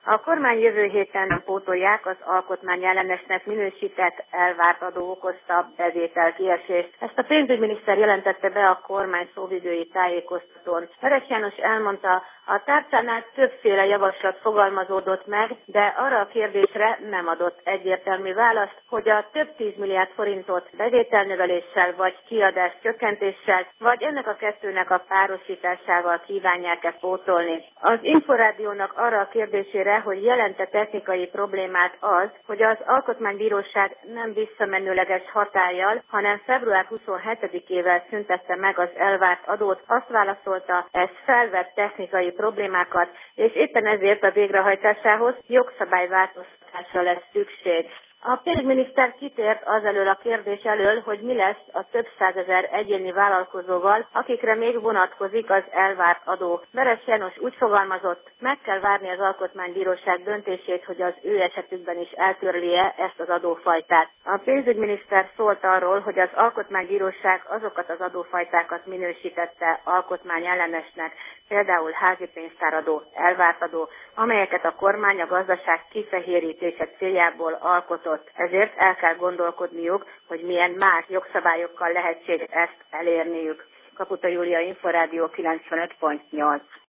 A kormány jövő héten pótolják az alkotmányellenesnek minősített elvárt adó okozta bevételkiesést. Ezt a pénzügyminiszter jelentette be a kormány szóvivői tájékoztatón. Veres János elmondta, a tárcánál többféle javaslat fogalmazódott meg, de arra a kérdésre nem adott egyértelmű választ, hogy a több 10 milliárd forintot bevételnöveléssel vagy kiadás csökkentéssel, vagy ennek a kettőnek a párosításával kívánják-e pótolni. Az Inforádiónak arra a kérdésére, hogy jelente technikai problémát az, hogy az Alkotmánybíróság nem visszamenőleges hatállyal, hanem február 27-ével szüntette meg az elvárt adót, azt válaszolta, ez felvet technikai problémákat, és éppen ezért a végrehajtásához jogszabályváltoztatásra lesz szükség. A pénzügyminiszter kitért azelől a kérdés elől, hogy mi lesz a több százezer egyéni vállalkozóval, akikre még vonatkozik az elvárt adó. Veres János úgy fogalmazott, meg kell várni az Alkotmánybíróság döntését, hogy az ő esetükben is eltörli-e ezt az adófajtát. A pénzügyminiszter szólt arról, hogy az Alkotmánybíróság azokat az adófajtákat minősítette alkotmányellenesnek, például házi pénztáradó, elvárt adó, amelyeket a kormány a gazdaság kifehérítése céljából alkotott. Ezért el kell gondolkodniuk, hogy milyen más jogszabályokkal lehetséges ezt elérniük. Kaputa Júlia, Inforádió 95.8.